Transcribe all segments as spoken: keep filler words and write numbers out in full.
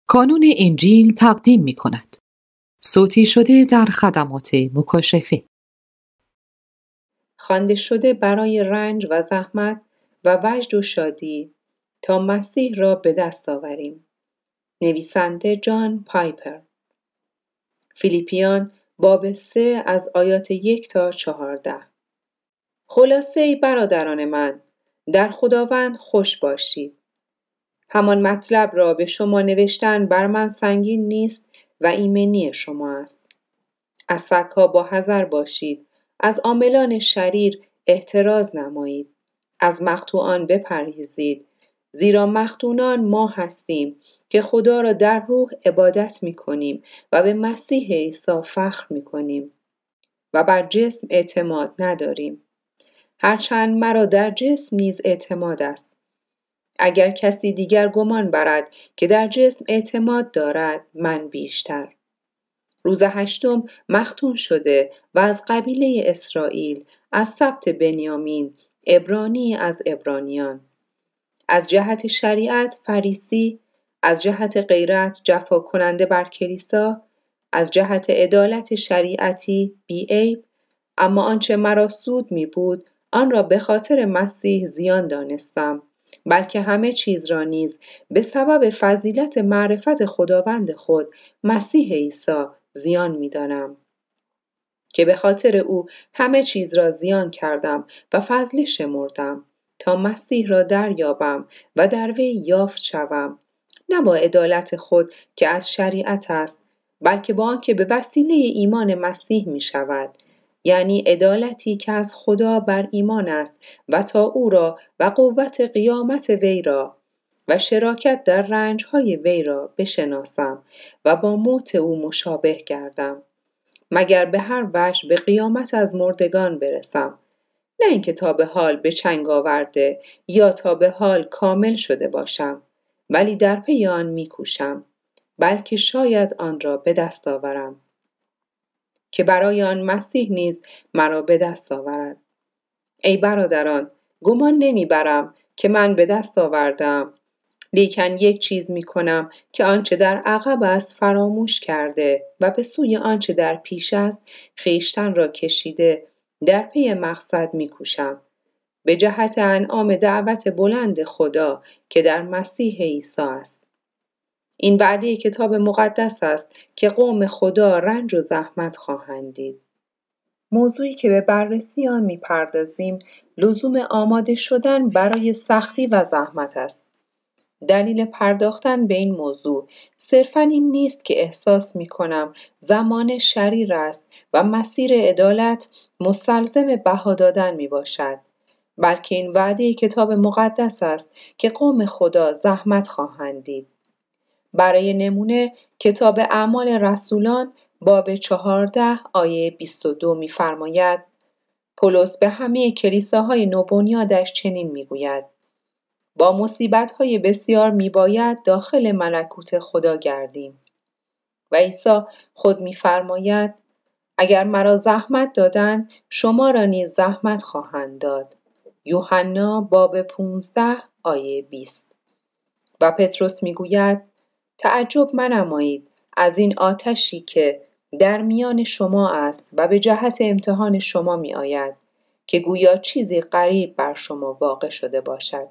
کانون انجیل تقدیم می کند. صوتی شده در خدمات مکاشفه. خوانده شده برای رنج و زحمت و وجد و شادی تا مسیح را به دست آوریم. نویسنده جان پایپر. فیلیپیان باب سه از آیات یک تا چهارده. خلاصه ای برادران من، در خداوند خوش باشید. همان مطلب را به شما نوشتن بر من سنگین نیست و ایمنی شما است. از سگ‌ها با حذر باشید، از عاملان شریر احتراز نمایید، از مقطوعان بپرهیزید، زیرا مختونان ما هستیم که خدا را در روح عبادت می کنیم و به مسیح عیسی فخر می کنیم و بر جسم اعتماد نداریم، هرچند مرا در جسم نیز اعتماد است. اگر کسی دیگر گمان برد که در جسم اعتماد دارد، من بیشتر. روز هشتم مختون شده و از قبیله اسرائیل، از سبط بنیامین، عبرانی از عبرانیان، از جهت شریعت فریسی، از جهت غیرت جفا کننده بر کلیسا، از جهت عدالت شریعتی بی‌عیب. اما آنچه مرا سود می بود آن را به خاطر مسیح زیان دانستم، بلکه همه چیز را نیز به سبب فضیلت معرفت خداوند خود مسیح عیسی زیان می دانم، که به خاطر او همه چیز را زیان کردم و فضلی شمردم تا مسیح را دریابم و در وی یافت شوم، نه با عدالت خود که از شریعت است، بلکه با آنکه به وسیله ایمان مسیح می شود، یعنی عدالتی که از خدا بر ایمان است و تا او را و قوت قیامت وی را و شراکت در رنجهای وی را بشناسم و با موت او مشابه گردم، مگر به هر وجه به قیامت از مردگان برسم، نه اینکه تا به حال به چنگ آورده یا تا به حال کامل شده باشم، ولی در پی آن می‌کوشم، بلکه شاید آن را به دست آورم، که برای آن مسیح نیز مرا به دست آورد. ای برادران، گمان نمیبرم که من به دست آوردم، لیکن یک چیز می کنم که آنچه در عقب است فراموش کرده و به سوی آنچه در پیش است خویشتن را کشیده در پی مقصد می کوشم، به جهت انعام دعوت بلند خدا که در مسیح عیسی است. این وعده کتاب مقدس است که قوم خدا رنج و زحمت خواهند دید. موضوعی که به بررسی آن می پردازیم لزوم آماده شدن برای سختی و زحمت است. دلیل پرداختن به این موضوع صرفاً این نیست که احساس می کنم زمان شریر است و مسیر عدالت مستلزم بها دادن می باشد، بلکه این وعده کتاب مقدس است که قوم خدا زحمت خواهند دید. برای نمونه کتاب اعمال رسولان باب چهارده آیه بیست و دو می فرماید: پولس به همه کلیساهای نوبنیادش چنین می گوید: با مصیبت‌های بسیار می‌باید داخل ملکوت خدا گردیم. و عیسی خود می‌فرماید: اگر مرا زحمت دادند شما را نیز زحمت خواهند داد. یوحنا باب پانزده آیه بیست. و پتروس می‌گوید: تعجب منمایید از این آتشی که در میان شما است و به جهت امتحان شما می‌آید، که گویا چیزی غریب بر شما واقع شده باشد.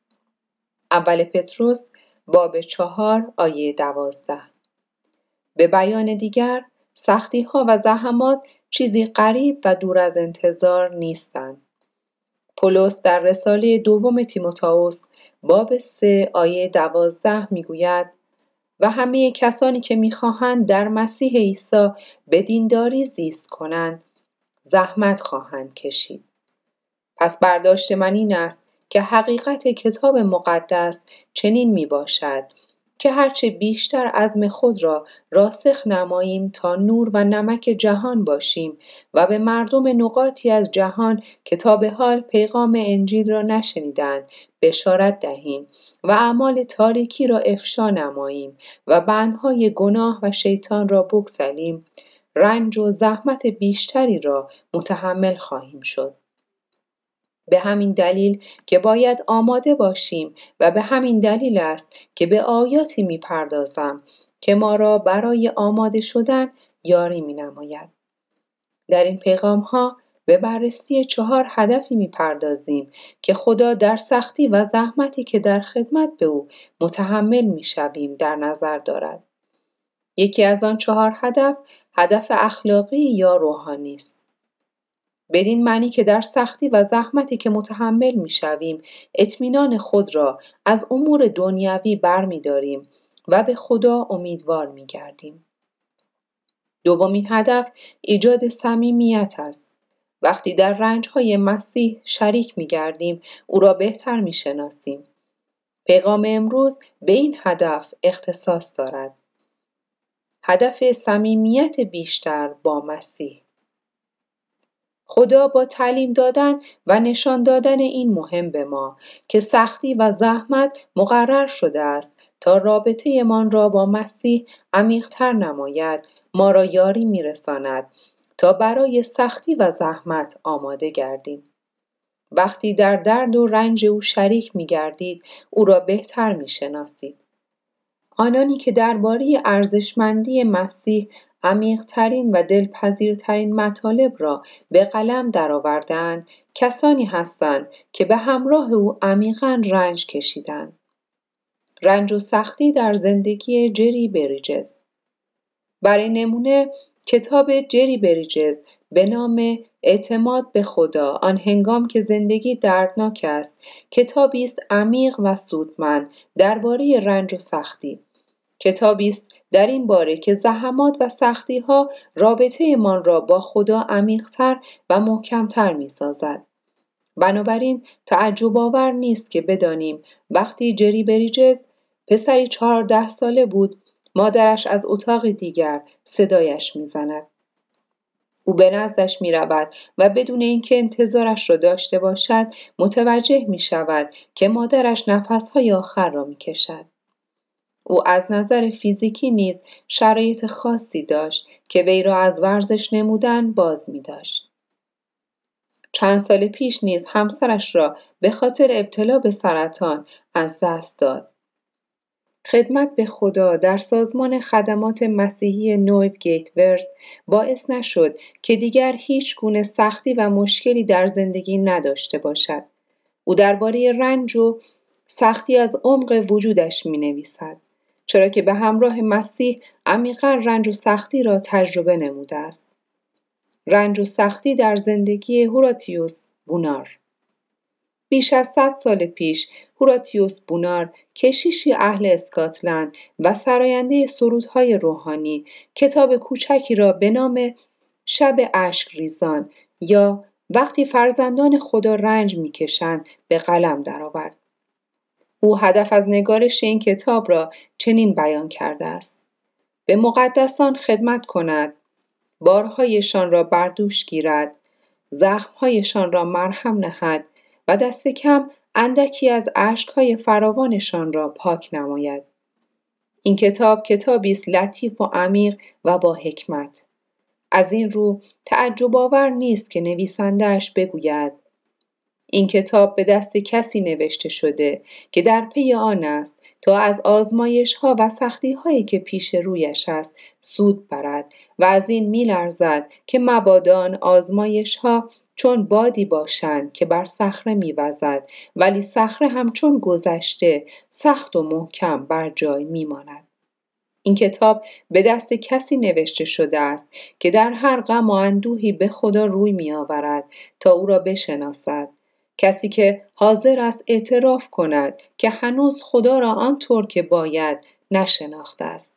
اول پتروس باب چهار آیه دوازده. به بیان دیگر، سختی ها و زحمات چیزی غریب و دور از انتظار نیستند. پولس در رساله دوم تیموتائوس باب سه آیه دوازده میگوید: و همه کسانی که میخواهند در مسیح عیسی به دینداری زیست کنند زحمت خواهند کشید. پس برداشت من این است که حقیقت کتاب مقدس چنین می باشد که هرچه بیشتر عزم خود را راسخ نماییم تا نور و نمک جهان باشیم و به مردم نقاطی از جهان که تا به حال پیغام انجیل را نشنیدند بشارت دهیم و اعمال تاریکی را افشا نماییم و بندهای گناه و شیطان را بگسلیم، رنج و زحمت بیشتری را متحمل خواهیم شد. به همین دلیل که باید آماده باشیم و به همین دلیل است که به آیاتی می‌پردازم که ما را برای آماده شدن یاری می‌نماید. در این پیغام‌ها به بررسی چهار هدفی می‌پردازیم که خدا در سختی و زحمتی که در خدمت به او متحمل می‌شویم در نظر دارد. یکی از آن چهار هدف، هدف اخلاقی یا روحانی است. بدین معنی که در سختی و زحمتی که متحمل می‌شویم، اطمینان خود را از امور دنیوی برمی‌داریم و به خدا امیدوار می‌گردیم. دومین هدف ایجاد صمیمیت است. وقتی در رنج‌های مسیح شریک می‌گردیم، او را بهتر می‌شناسیم. پیغام امروز به این هدف اختصاص دارد. هدف صمیمیت بیشتر با مسیح. خدا با تعلیم دادن و نشان دادن این مهم به ما که سختی و زحمت مقرر شده است تا رابطه من را با مسیح عمیق‌تر نماید، ما را یاری می‌رساند تا برای سختی و زحمت آماده گردیم. وقتی در درد و رنج او شریک می‌گردید، او را بهتر می‌شناسید. آنانی که درباره ارزشمندی مسیح عمیق‌ترین و دلپذیرترین مطالب را به قلم درآوردند، کسانی هستند که به همراه او عمیقاً رنج کشیدند. رنج و سختی در زندگی جری بریجز. برای نمونه کتاب جری بریجز به نام اعتماد به خدا آن هنگام که زندگی دردناک است، کتابی است عمیق و سودمند درباره رنج و سختی. کتابی است در این باره که زحمات و سختی‌ها رابطه‌مان را با خدا عمیق‌تر و محکم‌تر می‌سازد. بنابراین تعجب آور نیست که بدانیم وقتی جری بریجز پسری چهارده ساله بود، مادرش از اتاق دیگر صدایش می‌زند. او به نزدش می‌رود و بدون اینکه انتظارش را داشته باشد، متوجه می‌شود که مادرش نفس‌های آخر را می‌کشد. او از نظر فیزیکی نیز شرایط خاصی داشت که وی را از ورزش نمودن باز می‌داشت. چند سال پیش نیز همسرش را به خاطر ابتلا به سرطان از دست داد. خدمت به خدا در سازمان خدمات مسیحی نویو گیتورز باعث نشد که دیگر هیچ گونه سختی و مشکلی در زندگی نداشته باشد. او درباره رنج و سختی از عمق وجودش می‌نویسد، چرا که به همراه مسیح عمیقاً رنج و سختی را تجربه نموده است. رنج و سختی در زندگی هوراتیوس بونار. بیش از صد سال پیش هوراتیوس بونار، کشیشی اهل اسکاتلند و سراینده سرودهای روحانی، کتاب کوچکی را به نام شب اشک ریزان یا وقتی فرزندان خدا رنج می‌کشند به قلم درآورد. او هدف از نگارش این کتاب را چنین بیان کرده است: به مقدسان خدمت کند، بارهایشان را بر دوش گیرد، زخمهایشان را مرهم نهد و دست کم اندکی از اشک‌های فراوانشان را پاک نماید. این کتاب کتابی است لطیف و عمیق و با حکمت. از این رو تعجب آور نیست که نویسنده‌اش بگوید این کتاب به دست کسی نوشته شده که در پی آن است تا از آزمایش‌ها و سختی‌هایی که پیش رویش است سود برد و از این می‌لرزد که مبادا آن آزمایش‌ها چون بادی باشند که بر صخره می‌وزد، ولی صخره همچون گذشته سخت و محکم بر جای می‌ماند. این کتاب به دست کسی نوشته شده است که در هر غم و اندوهی به خدا روی می‌آورد تا او را بشناسد. کسی که حاضر است اعتراف کند که هنوز خدا را آنطور که باید نشناخته است.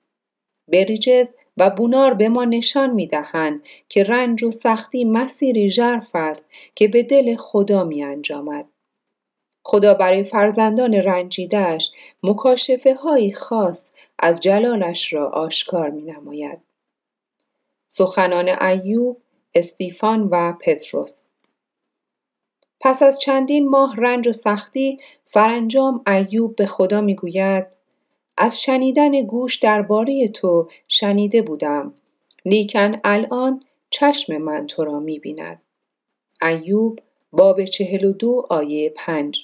بریجز و بونار به ما نشان می‌دهند که رنج و سختی مسیری ژرف است که به دل خدا می‌انجامد. خدا برای فرزندان رنجیده‌اش مکاشفه‌های خاص از جلالش را آشکار می‌نماید. سخنان ایوب، استیفان و پتروس. پس از چندین ماه رنج و سختی، سرانجام ایوب به خدا می‌گوید: از شنیدن گوش درباره تو شنیده بودم، لیکن الان چشم من تو را می‌بیند. ایوب باب چهل و دو آیه پنج.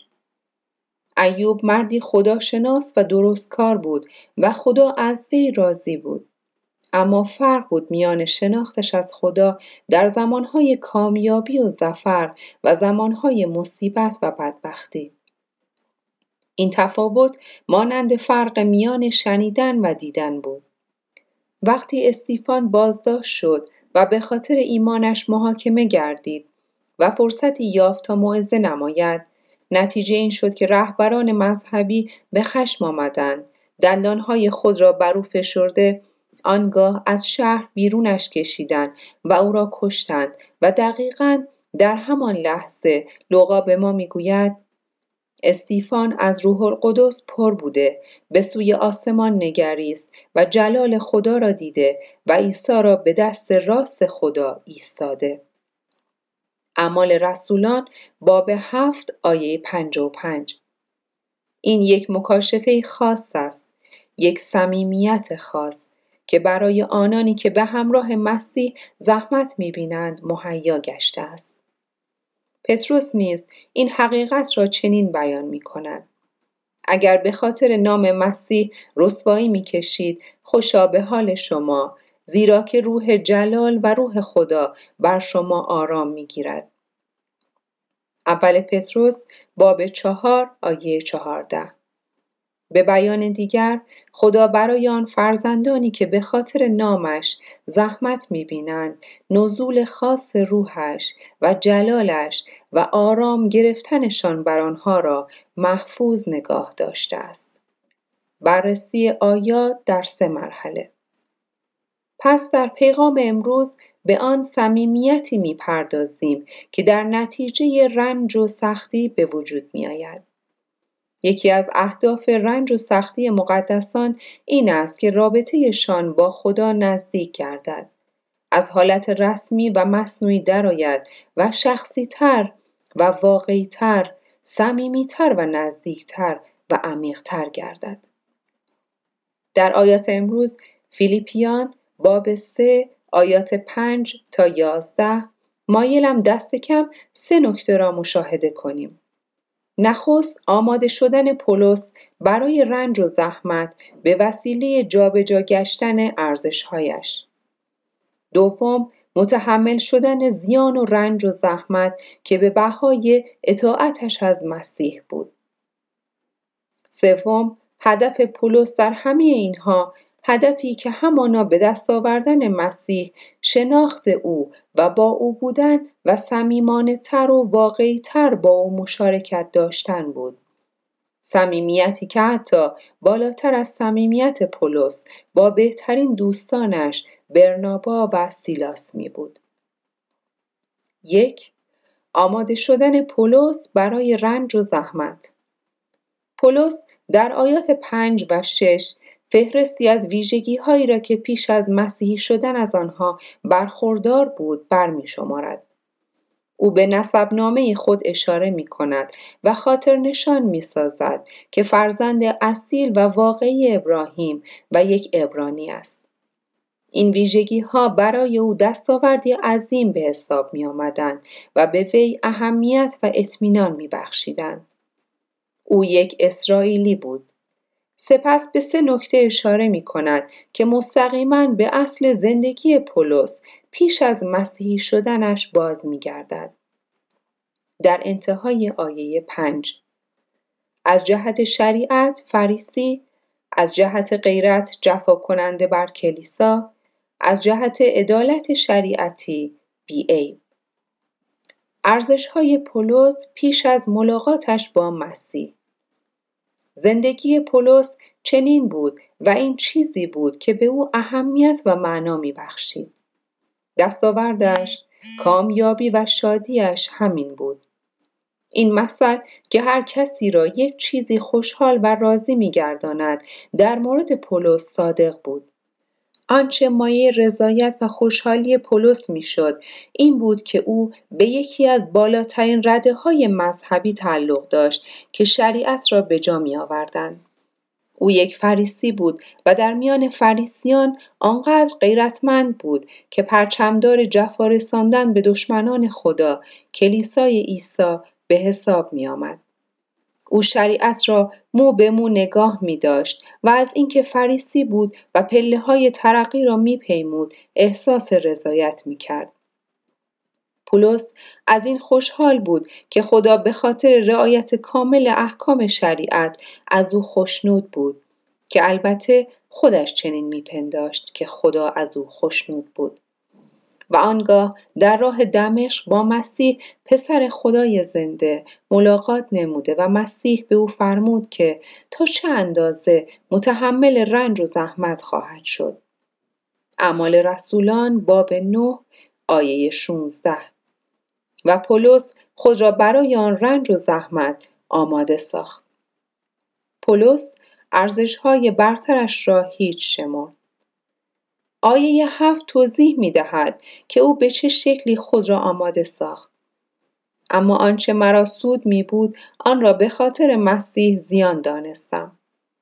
ایوب مردی خداشناس و درست کار بود و خدا از وی راضی بود. اما فرق بود میان شناختش از خدا در زمانهای کامیابی و ظفر و زمانهای مصیبت و بدبختی. این تفاوت مانند فرق میان شنیدن و دیدن بود. وقتی استیفان بازداشت شد و به خاطر ایمانش محاکمه گردید و فرصتی یافت تا موعظه نماید، نتیجه این شد که رهبران مذهبی به خشم آمدند، دندانهای خود را بر او فشرده، آنگاه از شهر بیرونش کشیدند و او را کشتند. و دقیقاً در همان لحظه لوقا به ما میگوید استیفان از روح القدس پر بوده به سوی آسمان نگریست و جلال خدا را دیده و عیسی را به دست راست خدا ایستاده. اعمال رسولان باب هفت آیه پنج و پنج. این یک مکاشفه خاص است، یک صمیمیت خاص که برای آنانی که به همراه مسیح زحمت می‌بینند مهیا گشته است. پتروس نیز این حقیقت را چنین بیان می‌کند: اگر به خاطر نام مسیح رسوایی می‌کشید، خوشا به حال شما، زیرا که روح جلال و روح خدا بر شما آرام می‌گیرد. اول پتروس باب چهار آیه چهارده. به بیان دیگر، خدا برای آن فرزندانی که به خاطر نامش زحمت می‌بینند، نزول خاص روحش و جلالش و آرام گرفتنشان بر آنها را محفوظ نگاه داشته است. بررسی آیات در سه مرحله. پس در پیغام امروز به آن صمیمیتی می‌پردازیم که در نتیجه رنج و سختی به وجود می‌آید. یکی از اهداف رنج و سختی مقدسان این است که رابطه‌شان با خدا نزدیک گردد، از حالت رسمی و مصنوعی درآید و شخصی‌تر و واقعی‌تر، صمیمی‌تر و نزدیکتر و عمیق‌تر گردد. در آیات امروز فیلیپیان باب سه آیات پنج تا یازده مایلم دست کم سه نکته را مشاهده کنیم. نخست آماده شدن پولس برای رنج و زحمت به وسیله جابجا گشتن ارزش‌هایش. دوم، متحمل شدن زیان و رنج و زحمت که به بهای اطاعتش از مسیح بود. سوم، هدف پولس در همه اینها، هدفی که همانا به دست آوردن مسیح، شناخت او و با او بودن و صمیمانه تر و واقعی تر با او مشارکت داشتن بود. صمیمیتی که حتی بالاتر از صمیمیت پولس با بهترین دوستانش برنابا و سیلاس می بود. یک، آماده شدن پولس برای رنج و زحمت. پولس در آیات پنج و شش فهرستی از ویژگی هایی را که پیش از مسیحی شدن از آنها برخوردار بود برمی شمارد. او به نسبنامه خود اشاره می کند و خاطر نشان می سازد که فرزند اصیل و واقعی ابراهیم و یک عبرانی است. این ویژگی ها برای او دستاوردی عظیم به حساب می آمدند و به وی اهمیت و اطمینان می بخشیدند. او یک اسرائیلی بود. سپس به سه نکته اشاره می کند که مستقیما به اصل زندگی پولس پیش از مسیحی شدنش باز می گردد. در انتهای آیه پنج، از جهت شریعت فریسی، از جهت غیرت جفا کننده بر کلیسا، از جهت عدالت شریعتی بی‌عیب. ارزش‌های پولس پیش از ملاقاتش با مسیح. زندگی پولس چنین بود و این چیزی بود که به او اهمیت و معنا می‌بخشید. دستاوردش، کامیابی و شادیش همین بود. این مثل که هر کسی را یک چیزی خوشحال و راضی می‌گرداند در مورد پولس صادق بود. آنچه مایه رضایت و خوشحالی پولس میشد این بود که او به یکی از بالاترین رده‌های مذهبی تعلق داشت که شریعت را به جا می آوردند. او یک فریسی بود و در میان فریسیان آنقدر غیرتمند بود که پرچمدار جفا رساندن به دشمنان خدا، کلیسای عیسی، به حساب می آمد. او شریعت را مو به مو نگاه می داشت و از اینکه فریسی بود و پله های ترقی را می پیمود احساس رضایت می کرد. پولس از این خوشحال بود که خدا به خاطر رعایت کامل احکام شریعت از او خوشنود بود، که البته خودش چنین میپنداشت که خدا از او خوشنود بود. و آنگاه در راه دمشق با مسیح پسر خدای زنده ملاقات نموده و مسیح به او فرمود که تا چه اندازه متحمل رنج و زحمت خواهد شد. اعمال رسولان باب نه آیه شانزده. و پولس خود را برای آن رنج و زحمت آماده ساخت. پولس ارزش‌های برترش را هیچ شمرد. آیه هفت توضیح می‌دهد که او به چه شکلی خود را آماده ساخت. اما آنچه مرا سود می‌بود آن را به خاطر مسیح زیان دانستم.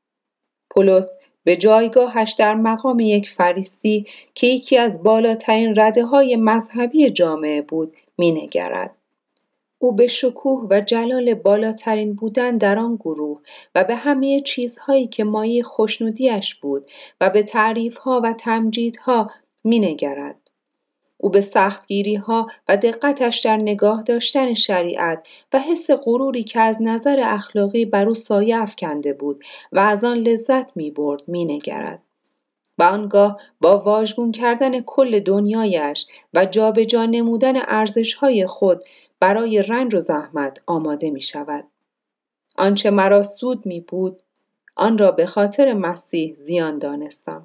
پولس به جایگاهش در مقام یک فریسی که یکی از بالاترین رده‌های مذهبی جامعه بود می‌نگرد. او به شکوه و جلال بالاترین بودن در آن گروه و به همه چیزهایی که مایه خوشنودیش بود و به تعریفها و تمجیدها می‌نگرد. او به سختگیری‌ها و دقتش در نگاه داشتن شریعت و حس غروری که از نظر اخلاقی بر او سایه افکنده بود و از آن لذت می‌برد می‌نگرد. و آنگاه با واژگون کردن کل دنیایش و جابجا نمودن ارزش‌های خود برای رنج و زحمت آماده می شود. آنچه مرا سود می بود آن را به خاطر مسیح زیان دانستم.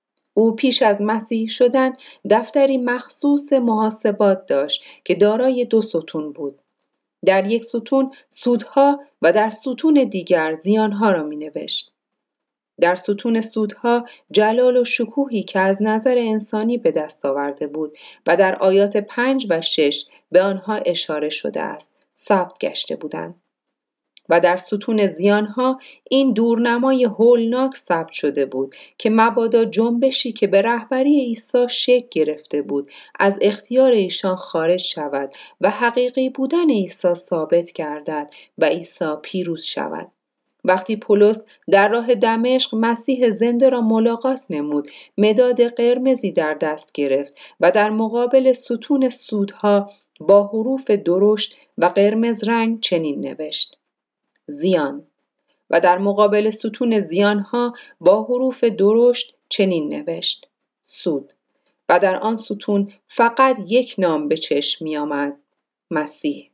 او پیش از مسیح شدن دفتری مخصوص محاسبات داشت که دارای دو ستون بود. در یک ستون سودها و در ستون دیگر زیانها را می نوشت. در ستون سودها جلال و شکوهی که از نظر انسانی به دست آورده بود و در آیات پنج و شش به آنها اشاره شده است ثبت گشته بودند. و در ستون زیانها این دورنمای هولناک ثبت شده بود که مبادا جنبشی که به رهبری عیسی شکل گرفته بود از اختیار ایشان خارج شود و حقیقی بودن عیسی ثابت گردد و عیسی پیروز شود. وقتی پولس در راه دمشق مسیح زنده را ملاقات نمود، مداد قرمزی در دست گرفت و در مقابل ستون سودها با حروف درشت و قرمز رنگ چنین نوشت: زیان. و در مقابل ستون زیانها با حروف درشت چنین نوشت: سود. و در آن ستون فقط یک نام به چشم می آمد: مسیح.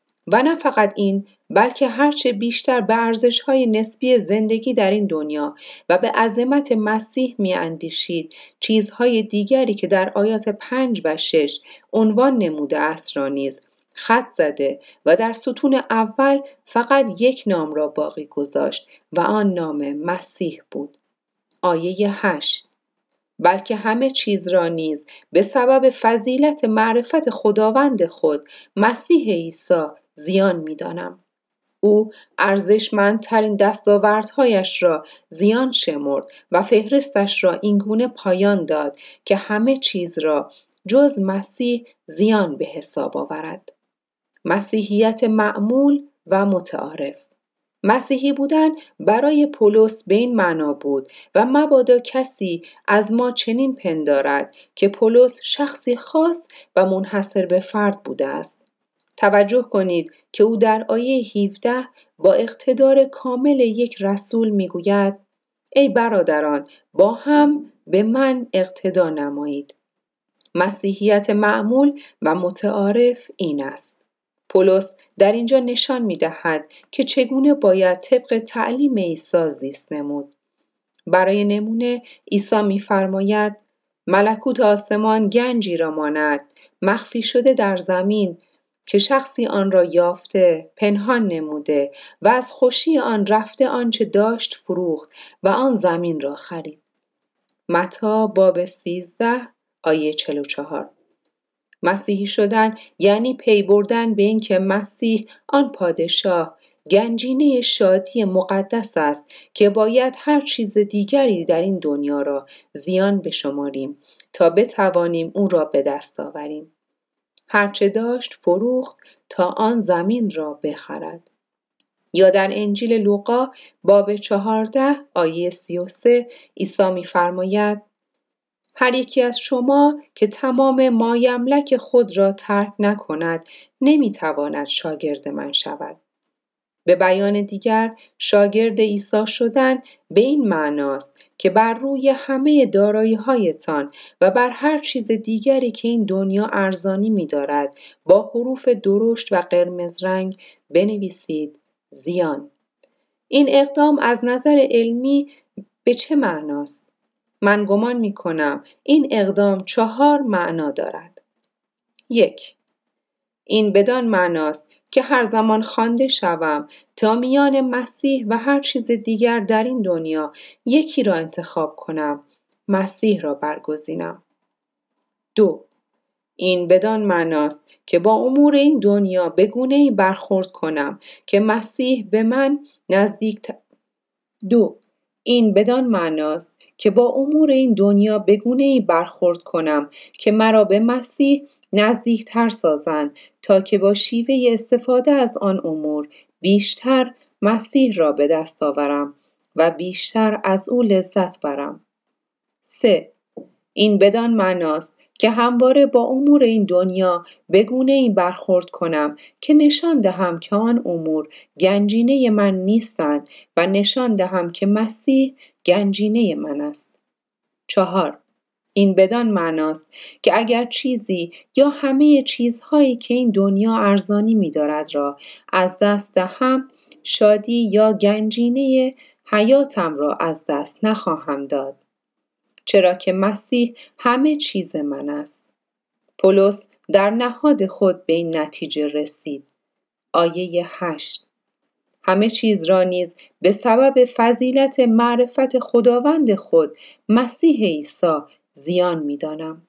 و نه فقط این، بلکه هرچه بیشتر به ارزش‌های نسبی زندگی در این دنیا و به عظمت مسیح می‌اندیشید، چیزهای دیگری که در آیات پنج و شش عنوان نموده است را نیز خط زده و در ستون اول فقط یک نام را باقی گذاشت و آن نام مسیح بود. آیه هشت: بلکه همه چیز را نیز به سبب فضیلت معرفت خداوند خود مسیح عیسی زیان می‌دانم. او ارزشمندترین دستاوردهایش را زیان شمرد و فهرستش را اینگونه پایان داد که همه چیز را جز مسیح زیان به حساب آورد. مسیحیت معمول و متعارف. مسیحی بودن برای پولس به این معنا بود و مبادا کسی از ما چنین پندارد که پولس شخصی خاص و منحصر به فرد بوده است. توجه کنید که او در آیه هفده با اقتدار کامل یک رسول میگوید: ای برادران، با هم به من اقتدا نمایید. مسیحیت معمول و متعارف این است. پولس در اینجا نشان می‌دهد که چگونه باید طبق تعلیم عیسی زیست نمود. برای نمونه عیسی می‌فرماید: ملکوت آسمان گنجی را ماند مخفی شده در زمین که شخصی آن را یافته، پنهان نموده و از خوشی آن رفته آنچه داشت فروخت و آن زمین را خرید. متی باب سیزده آیه چهل و چهار. مسیحی شدن یعنی پی بردن به این که مسیح آن پادشاه، گنجینه شادی مقدس است که باید هر چیز دیگری در این دنیا را زیان بشماریم تا بتوانیم او را به دست آوریم. هرچه داشت فروخت تا آن زمین را بخرد. یا در انجیل لوقا باب چهارده آیه سی و سه عیسی می‌فرماید: هر یکی از شما که تمام مایملک خود را ترک نکند نمیتواند شاگرد من شود. به بیان دیگر شاگرد عیسی شدن به این معناست که بر روی همه دارایی‌هایتان و بر هر چیز دیگری که این دنیا ارزانی می‌دارد با حروف درشت و قرمز رنگ بنویسید زیان. این اقدام از نظر علمی به چه معناست؟ من گمان می‌کنم این اقدام چهار معنا دارد. یک، این بدان معناست که هر زمان خوانده شوم تا میان مسیح و هر چیز دیگر در این دنیا یکی را انتخاب کنم، مسیح را برگزینم. دو، این بدان معناست که با امور این دنیا به گونه‌ای برخورد کنم که مسیح به من نزدیک ت... دو، این بدان معناست که با امور این دنیا به گونه‌ای برخورد کنم که مرا به مسیح نزدیکتر سازند تا که با شیوه استفاده از آن امور بیشتر مسیح را به دست آورم و بیشتر از او لذت برم. سه، این بدان معناست که همواره با امور این دنیا به گونه‌ای برخورد کنم که نشان دهم که آن امور گنجینه من نیستند و نشان دهم که مسیح گنجینه من است. چهار، این بدان معناست که اگر چیزی یا همه چیزهایی که این دنیا ارزانی می‌دارد را از دست دهم، شادی یا گنجینه حیاتم را از دست نخواهم داد، چرا که مسیح همه چیز من است. پولس در نهاد خود به این نتیجه رسید. آیه هشت: همه چیز را نیز به سبب فضیلت معرفت خداوند خود مسیح عیسی زیان می‌دانم.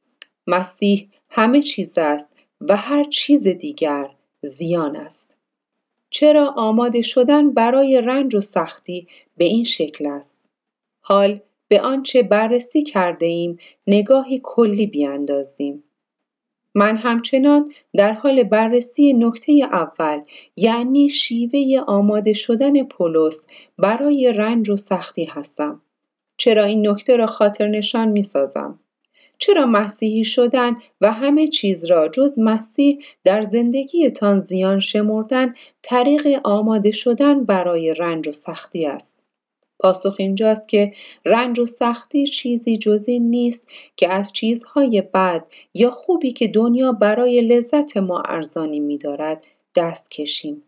مسیح همه چیز است و هر چیز دیگر زیان است. چرا آماده شدن برای رنج و سختی به این شکل است؟ حال به آنچه بررسی کرده ایم نگاهی کلی بیاندازیم. من همچنان در حال بررسی نکته اول، یعنی شیوه آماده شدن پولس برای رنج و سختی هستم. چرا این نکته را خاطر نشان می سازم؟ چرا مسیحی شدن و همه چیز را جز مسیح در زندگیتان زیان شمردن طریق آماده شدن برای رنج و سختی است؟ پاسخ اینجاست که رنج و سختی چیزی جز این نیست که از چیزهای بد یا خوبی که دنیا برای لذت ما ارزانی می‌دارد دست کشیم.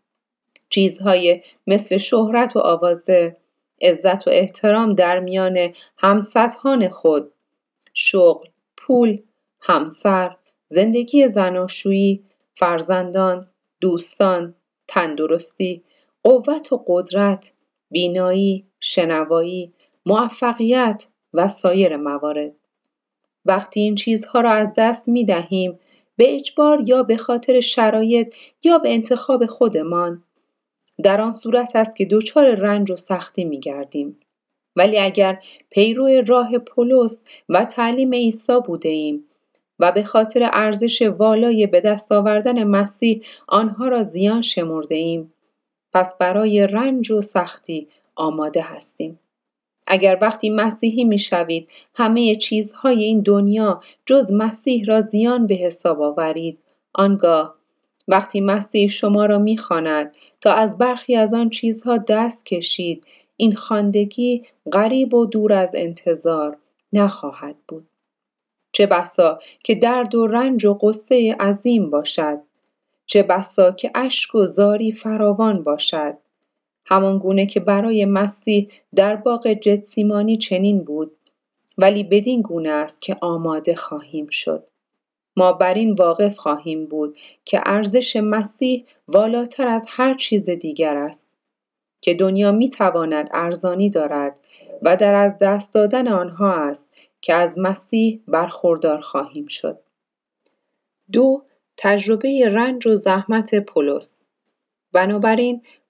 چیزهای مثل شهرت و آوازه، عزت و احترام در میان همسطحان خود، شغل، پول، همسر، زندگی زناشویی، فرزندان، دوستان، تندرستی، قوت و قدرت، بینایی، شنوایی، موفقیت و سایر موارد. وقتی این چیزها را از دست می دهیم، به اجبار یا به خاطر شرایط یا به انتخاب خودمان، در آن صورت است که دچار رنج و سختی می گردیم. ولی اگر پیرو راه پولس و تعلیم عیسی بوده ایم و به خاطر ارزش والای به دست آوردن مسیح آنها را زیان شمرده ایم، پس برای رنج و سختی آماده هستیم. اگر وقتی مسیحی می شوید همه چیزهای این دنیا جز مسیح را زیان به حساب آورید، آنگاه وقتی مسیح شما را می خواند تا از برخی از آن چیزها دست کشید، این خواندگی غریب و دور از انتظار نخواهد بود. چه بسا که درد و رنج و غصه عظیم باشد، چه بسا که اشک و زاری فراوان باشد، همان گونه که برای مسیح در باغ گتسیمانی چنین بود، ولی بدین گونه است که آماده خواهیم شد. ما بر این واقف خواهیم بود که ارزش مسیح والاتر از هر چیز دیگر است، که دنیا می تواند ارزانی دارد و در از دست دادن آنها است که از مسیح برخوردار خواهیم شد. دو، تجربه رنج و زحمت پولس. بنابراین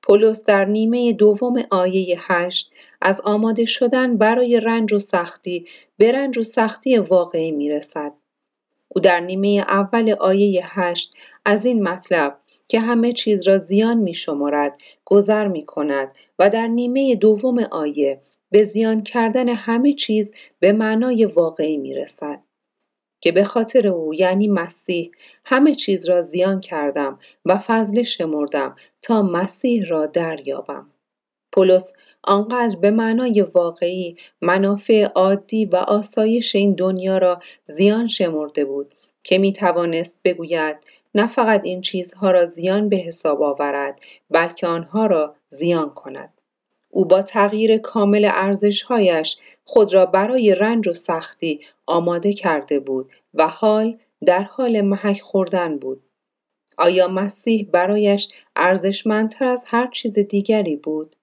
پولس در نیمه دوم آیه هشت از آماده شدن برای رنج و سختی به رنج و سختی واقعی میرسد. او در نیمه اول آیه هشت از این مطلب که همه چیز را زیان می شمارد گذر می کند و در نیمه دوم آیه به زیان کردن همه چیز به معنای واقعی می رسد که به خاطر او یعنی مسیح همه چیز را زیان کردم و فضله شمردم تا مسیح را دریابم. پولس آنقدر به معنای واقعی منافع عادی و آسایش این دنیا را زیان شمرده بود که می توانست بگوید نه فقط این چیزها را زیان به حساب آورد بلکه آنها را زیان کند. او با تغییر کامل ارزش‌هایش خود را برای رنج و سختی آماده کرده بود و حال در حال محک خوردن بود. آیا مسیح برایش ارزشمندتر از هر چیز دیگری بود؟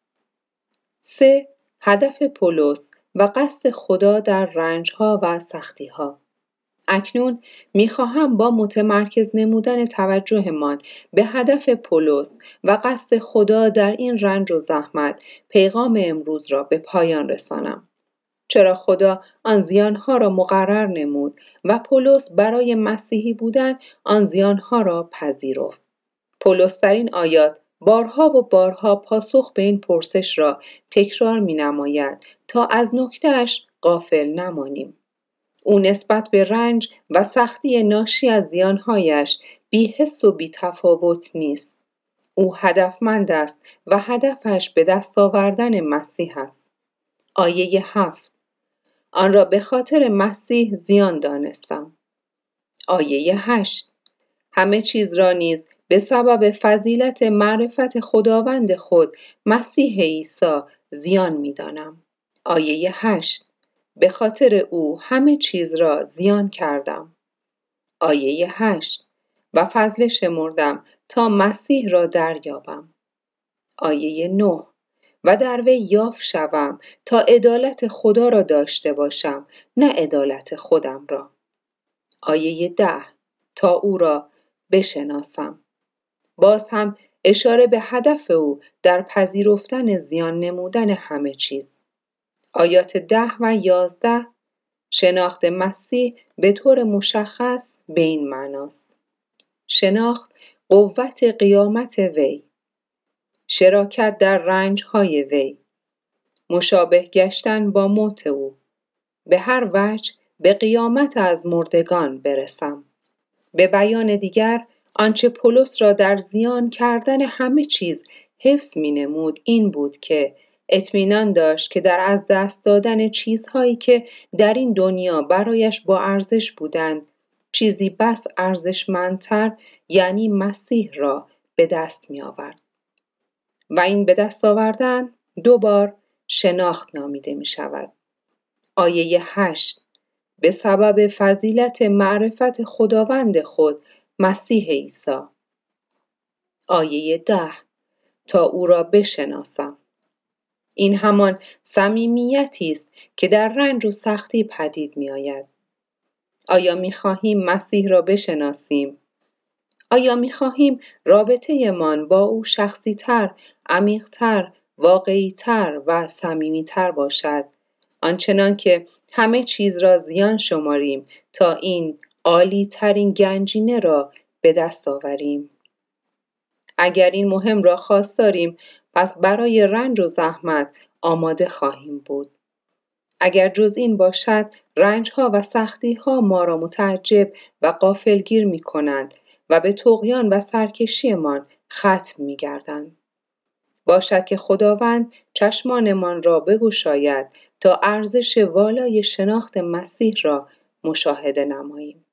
سه. هدف پولس و قصد خدا در رنج‌ها و سختی‌ها. اکنون می‌خواهم با متمرکز نمودن توجهمان به هدف پولس و قصد خدا در این رنج و زحمت پیغام امروز را به پایان رسانم. چرا خدا آن زیانها را مقرر نمود و پولس برای مسیحی بودن آن زیانها را پذیرفت. پولس در این آیات بارها و بارها پاسخ به این پرسش را تکرار می‌نماید تا از نکته‌اش غافل نمانیم. او نسبت به رنج و سختی ناشی از زیانهایش بی حس و بی تفاوت نیست. او هدفمند است و هدفش به دست آوردن مسیح است. آیه هفت. آن را به خاطر مسیح زیان دانستم. آیه هشت. همه چیز را نیز به سبب فضیلت معرفت خداوند خود مسیح عیسی زیان می دانم. آیه هشت. به خاطر او همه چیز را زیان کردم. آیه هشت. و فضله شمردم تا مسیح را دریابم. آیه نه. و در وی یافت شوم تا عدالت خدا را داشته باشم نه عدالت خودم را. آیه ده. تا او را بشناسم. باز هم اشاره به هدف او در پذیرفتن زیان نمودن همه چیز. آیات ده و یازده شناخت مسیح به طور مشخص به این معناست: شناخت قوت قیامت وی، شراکت در رنج‌های وی، مشابه گشتن با موت او، به هر وجه به قیامت از مردگان برسم. به بیان دیگر آنچه پولس را در زیان کردن همه چیز حفظ می نمود این بود که اطمینان داشت که در از دست دادن چیزهایی که در این دنیا برایش با ارزش بودند چیزی بس ارزشمندتر یعنی مسیح را به دست می آورد. و این به دست آوردن دو بار شناخت نامیده می شود. آیه هشت. به سبب فضیلت معرفت خداوند خود مسیح عیسی. آیه ده. تا او را بشناسم. این همان صمیمیتی است که در رنج و سختی پدید می آید. آیا می خواهیم مسیح را بشناسیم؟ آیا می خواهیم رابطه من با او شخصی تر، عمیق تر، واقعی تر و صمیمی تر باشد؟ آنچنان که همه چیز را زیان شماریم تا این عالی ترین گنجینه را به دست آوریم. اگر این مهم را خواست داریم پس برای رنج و زحمت آماده خواهیم بود. اگر جز این باشد رنجها و سختیها ما را متعجب و غافلگیر می کنند و به طغیان و سرکشیمان ختم می گردند. باشد که خداوند چشمانمان را بگشاید تا ارزش والای شناخت مسیح را مشاهده نماییم.